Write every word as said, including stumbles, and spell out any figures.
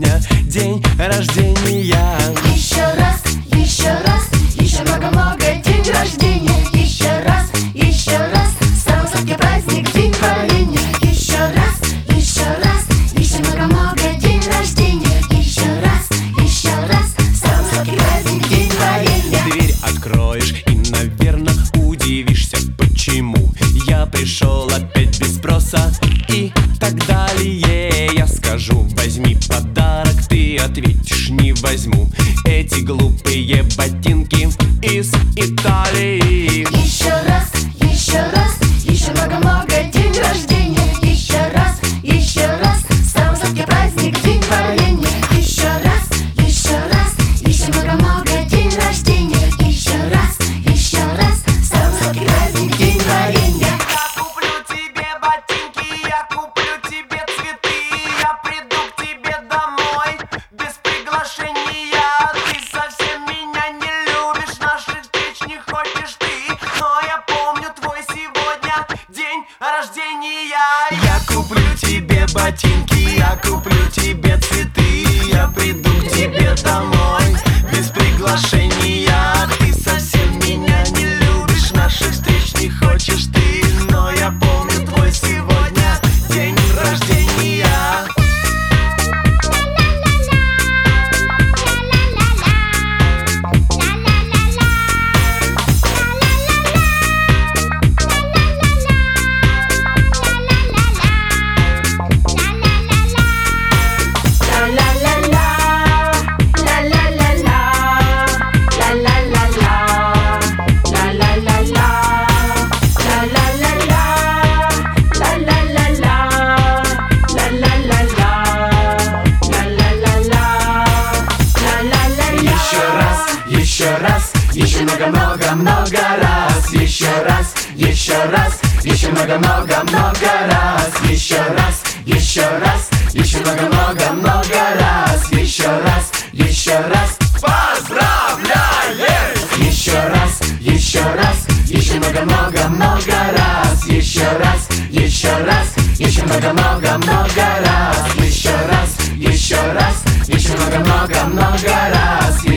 сегодня день рождения. Еще раз, еще раз, еще много-много день рождения. Еще раз, еще раз, самый сладкий праздник, день творения. Еще раз, еще раз, еще много-много день рождения. Еще раз, еще раз, самый сладкий праздник, день творения. Дверь откроешь и, наверное, удивишься, почему я пришел опять без спроса и так далее. Я скажу: возьми подарок, ты ответишь: не возьму эти глупые ботинки из Италии. Еще раз, еще раз, еще много-много день рождения. Еще раз, еще раз, самый сладкий праздник, день творения. Еще раз, еще раз, еще много-много день рождения. Еще раз, еще раз, самый сладкий праздник, день творения. Я куплю тебе ботинки, я куплю тебе цветы, я приду к тебе домой без приглашения. Ты совсем меня не любишь, наших встреч не хочешь ты, но я помню твой сегодня день рождения. Я куплю тебе ботинки, я куплю тебе цветы, я приду к тебе домой без приглашения. Ты совсем меня не любишь, наших встреч не хочешь ты, но я помню твой сегодня день рождения. Еще раз, еще много-много-много раз. Еще раз, еще раз, еще много-много-много раз. Еще раз, еще раз, еще много-много-много раз. Еще раз, еще раз, поздравляем! Еще раз, еще раз, еще много-много-много раз. Еще раз, еще раз, еще много-много-много раз. Еще раз, еще раз, еще много-много-много раз.